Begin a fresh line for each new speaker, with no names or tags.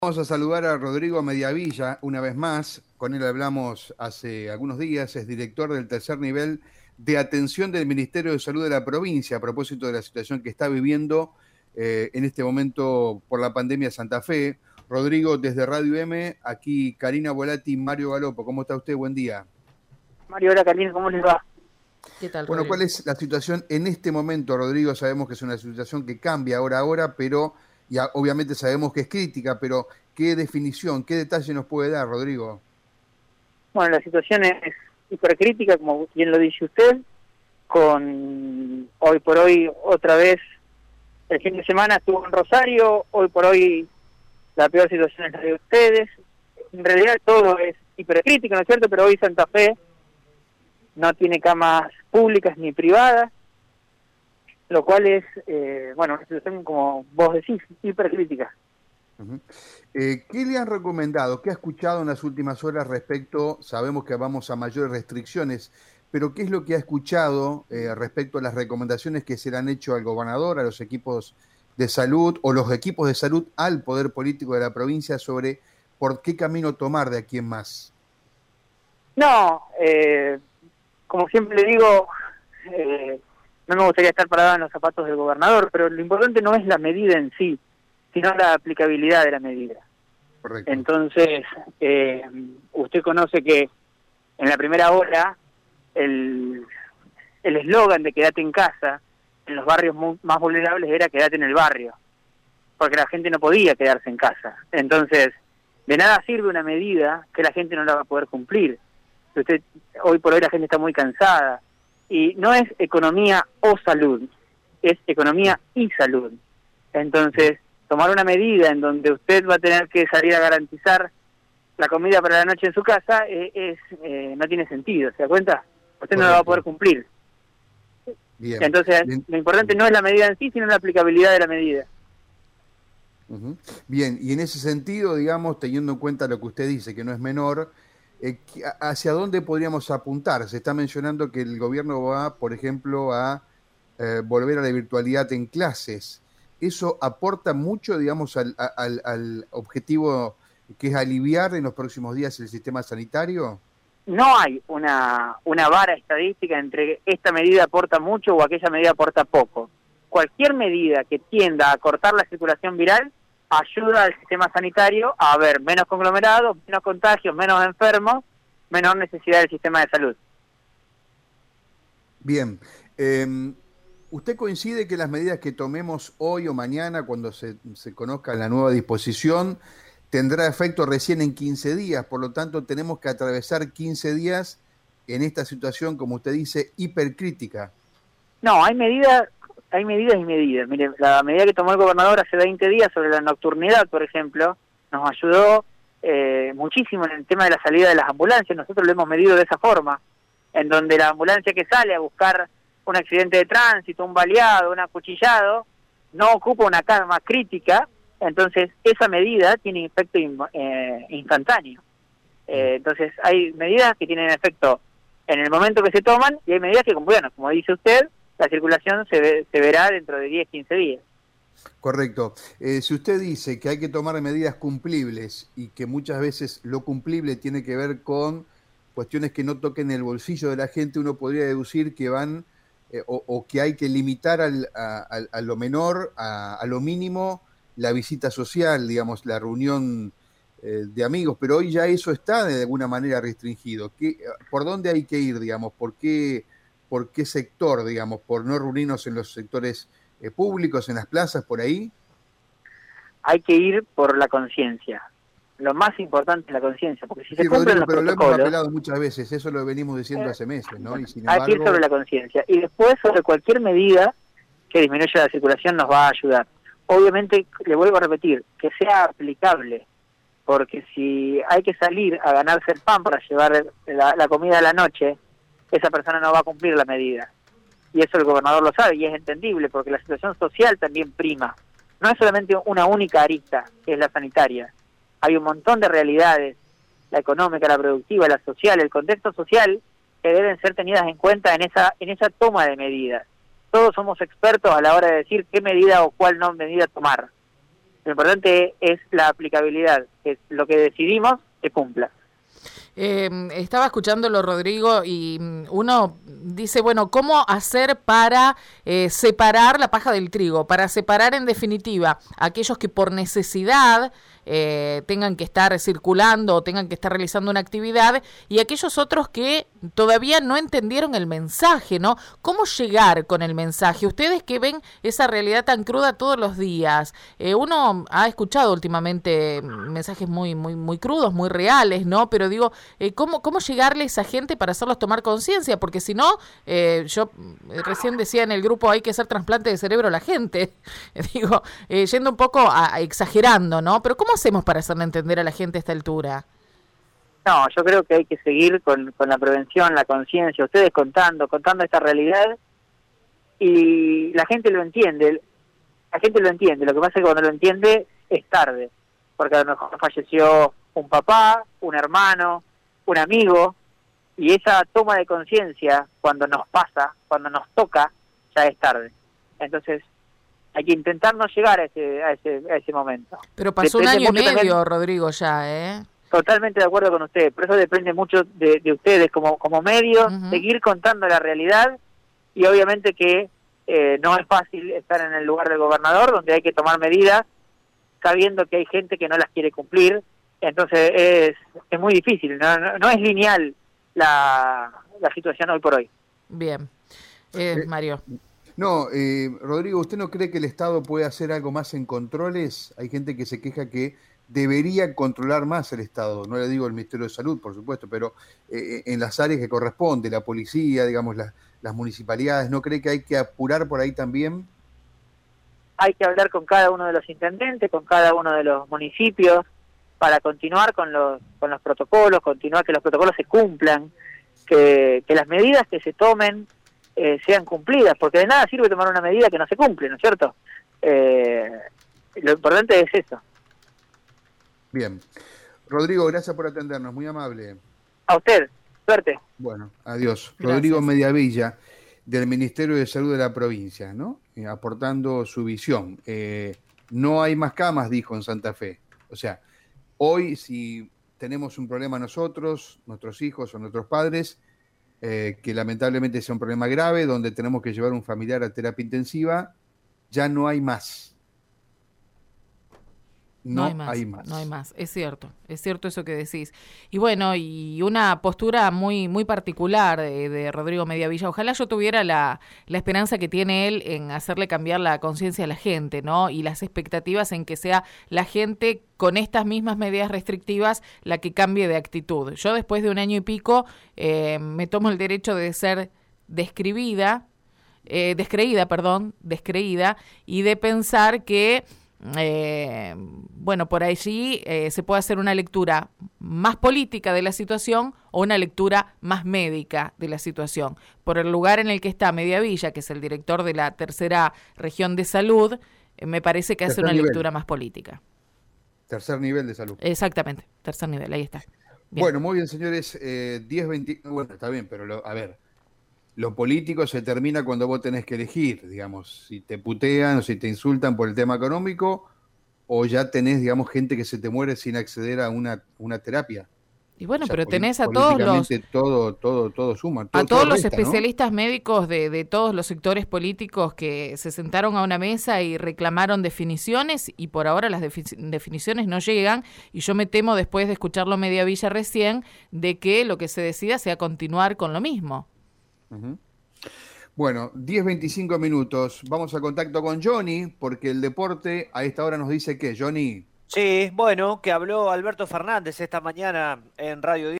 Vamos a saludar a Rodrigo Mediavilla una vez más. Con él hablamos hace algunos días. Es director del tercer nivel de atención del Ministerio de Salud de la provincia a propósito de la situación que está viviendo en este momento por la pandemia de Santa Fe. Rodrigo, desde Radio M, aquí Karina Volati, Mario Galopo. ¿Cómo está usted? Buen día.
Mario, hola Carlín, ¿cómo les va?
¿Qué tal,
Bueno,
Rodrigo?
¿cuál es la situación en este momento, Rodrigo? Sabemos que es una situación que cambia hora a hora, pero ya obviamente sabemos que es crítica, pero ¿qué definición, qué detalle nos puede dar, Rodrigo?
Bueno, la situación es hipercrítica, como bien lo dice usted, con hoy por hoy otra vez el fin de semana estuvo en Rosario, hoy por hoy la peor situación es la de ustedes. En realidad todo es hipercrítico, ¿no es cierto? Pero hoy Santa Fe no tiene camas públicas ni privadas, lo cual es, bueno, una situación, como vos decís, hipercrítica.
Uh-huh. ¿Qué le han recomendado? ¿Qué ha escuchado en las últimas horas respecto? Sabemos que vamos a mayores restricciones, pero ¿qué es lo que ha escuchado respecto a las recomendaciones que se le han hecho al gobernador, a los equipos de salud o los equipos de salud al poder político de la provincia sobre por qué camino tomar de aquí en más?
No, como siempre le digo, no me gustaría estar parada en los zapatos del gobernador, pero lo importante no es la medida en sí, sino la aplicabilidad de la medida.
Correcto.
Entonces, usted conoce que en la primera hora el eslogan de quédate en casa en los barrios más vulnerables era quédate en el barrio, porque la gente no podía quedarse en casa. Entonces, de nada sirve una medida que la gente no la va a poder cumplir. Usted, hoy por hoy la gente está muy cansada, y no es economía o salud, es economía y salud. Entonces, tomar una medida en donde usted va a tener que salir a garantizar la comida para la noche en su casa no tiene sentido, ¿se da cuenta? Usted no la va a poder cumplir.
Bien.
Entonces,
Bien.
lo importante no es la medida en sí, sino la aplicabilidad de la medida.
Uh-huh. Bien, y en ese sentido, digamos, teniendo en cuenta lo que usted dice, que no es menor, ¿hacia dónde podríamos apuntar? Se está mencionando que el gobierno va, por ejemplo, a volver a la virtualidad en clases. ¿Eso aporta mucho, digamos, al objetivo que es aliviar en los próximos días el sistema sanitario?
No hay una vara estadística entre esta medida aporta mucho o aquella medida aporta poco. Cualquier medida que tienda a cortar la circulación viral ayuda al sistema sanitario a haber menos conglomerados, menos contagios, menos enfermos, menor necesidad del sistema de salud.
Bien. ¿Usted coincide que las medidas que tomemos hoy o mañana, cuando se conozca la nueva disposición, tendrá efecto recién en 15 días? Por lo tanto, tenemos que atravesar 15 días en esta situación, como usted dice, hipercrítica.
No, hay medidas y medidas. Mire, la medida que tomó el gobernador hace 20 días sobre la nocturnidad, por ejemplo, nos ayudó muchísimo en el tema de la salida de las ambulancias. Nosotros lo hemos medido de esa forma, en donde la ambulancia que sale a buscar un accidente de tránsito, un baleado, un acuchillado, no ocupa una cama crítica, entonces esa medida tiene efecto instantáneo. Entonces hay medidas que tienen efecto en el momento que se toman y hay medidas que, bueno, como dice usted, la circulación se verá dentro de 10, 15 días.
Correcto. Si usted dice que hay que tomar medidas cumplibles y que muchas veces lo cumplible tiene que ver con cuestiones que no toquen el bolsillo de la gente, uno podría deducir que van o que hay que limitar a lo menor, a lo mínimo, la visita social, digamos, la reunión de amigos, pero hoy ya eso está de alguna manera restringido. ¿Por dónde hay que ir, digamos? ¿Por qué sector, digamos? ¿Por no reunirnos en los sectores públicos, en las plazas, por ahí?
Hay que ir por la conciencia. Lo más importante es la conciencia, porque si se
Sí,
cumplen
Rodrigo,
los
pero lo hemos
protocolos,
apelado muchas veces, eso lo venimos diciendo hace meses, ¿no? Y
bueno,
sin
hay que ir sobre
embargo,
la conciencia. Y después, sobre cualquier medida que disminuya la circulación nos va a ayudar. Obviamente, le vuelvo a repetir, que sea aplicable, porque si hay que salir a ganarse el pan para llevar la comida a la noche, esa persona no va a cumplir la medida. Y eso el gobernador lo sabe y es entendible, porque la situación social también prima. No es solamente una única arista, que es la sanitaria. Hay un montón de realidades, la económica, la productiva, la social, el contexto social, que deben ser tenidas en cuenta en esa toma de medidas. Todos somos expertos a la hora de decir qué medida o cuál no medida tomar. Lo importante es la aplicabilidad, que lo que decidimos se cumpla.
Estaba escuchándolo, Rodrigo, y uno dice, bueno, ¿cómo hacer para separar la paja del trigo? Para separar, en definitiva, a aquellos que por necesidad tengan que estar circulando o tengan que estar realizando una actividad, y aquellos otros que todavía no entendieron el mensaje, ¿no? ¿Cómo llegar con el mensaje? Ustedes que ven esa realidad tan cruda todos los días, uno ha escuchado últimamente mensajes muy crudos, muy reales, ¿no? Pero digo, ¿cómo llegarle a esa gente para hacerlos tomar conciencia? Porque si no, yo recién decía en el grupo, hay que hacer trasplante de cerebro a la gente, digo, yendo un poco exagerando, ¿no? Pero ¿cómo hacemos para hacerle entender a la gente a esta altura?
No, yo creo que hay que seguir con la prevención, la conciencia, ustedes contando esta realidad, y la gente lo entiende. Lo que pasa es que cuando lo entiende es tarde, porque a lo mejor falleció un papá, un hermano, un amigo, y esa toma de conciencia, cuando nos pasa, cuando nos toca, ya es tarde. Entonces hay que intentar no llegar a ese momento.
Pero pasó un año y medio, también, Rodrigo, ya, ¿eh?
Totalmente de acuerdo con usted, por eso depende mucho de ustedes como medios, seguir contando la realidad, y obviamente que no es fácil estar en el lugar del gobernador, donde hay que tomar medidas sabiendo que hay gente que no las quiere cumplir. Entonces es muy difícil, no es lineal la situación hoy por hoy.
Bien. Mario.
No, Rodrigo, ¿usted no cree que el Estado puede hacer algo más en controles? Hay gente que se queja que debería controlar más el Estado, no le digo el Ministerio de Salud, por supuesto, pero en las áreas que corresponde, la policía, digamos, las municipalidades, ¿no cree que hay que apurar por ahí también?
Hay que hablar con cada uno de los intendentes, con cada uno de los municipios, para continuar con los protocolos, continuar que los protocolos se cumplan, que las medidas que se tomen sean cumplidas, porque de nada sirve tomar una medida que no se cumple, ¿no es cierto? Lo importante es eso.
Bien. Rodrigo, gracias por atendernos, muy amable.
A usted, suerte.
Bueno, adiós.
Gracias.
Rodrigo Mediavilla, del Ministerio de Salud de la provincia, ¿no? Aportando su visión. No hay más camas, dijo, en Santa Fe. O sea, hoy si tenemos un problema nosotros, nuestros hijos o nuestros padres, que lamentablemente sea un problema grave, donde tenemos que llevar un familiar a terapia intensiva, ya no hay más. No hay más.
Es cierto eso que decís. Y bueno, y una postura muy particular de Rodrigo Mediavilla. Ojalá yo tuviera la esperanza que tiene él en hacerle cambiar la conciencia a la gente, ¿no? Y las expectativas en que sea la gente con estas mismas medidas restrictivas la que cambie de actitud. Yo después de un año y pico me tomo el derecho de ser descreída, y de pensar que bueno, por allí se puede hacer una lectura más política de la situación o una lectura más médica de la situación. Por el lugar en el que está Mediavilla, que es el director de la tercera región de salud, me parece que hace una lectura más política.
Tercer nivel de salud.
Exactamente, tercer nivel, ahí está.
Bien. Bueno, muy bien, señores, 10:20, bueno, está bien, pero a ver, lo político se termina cuando vos tenés que elegir, digamos, si te putean o si te insultan por el tema económico, o ya tenés, digamos, gente que se te muere sin acceder a una terapia.
Y bueno, o sea, pero tenés
a todos los... Todo suma.
A todos los especialistas, ¿no? Médicos de todos los sectores políticos que se sentaron a una mesa y reclamaron definiciones, y por ahora las definiciones no llegan, y yo me temo, después de escucharlo Mediavilla recién, de que lo que se decida sea continuar con lo mismo.
Bueno, 10:25 minutos. Vamos a contacto con Johnny, porque el deporte a esta hora nos dice que, Johnny.
Sí, bueno, que habló Alberto Fernández esta mañana en Radio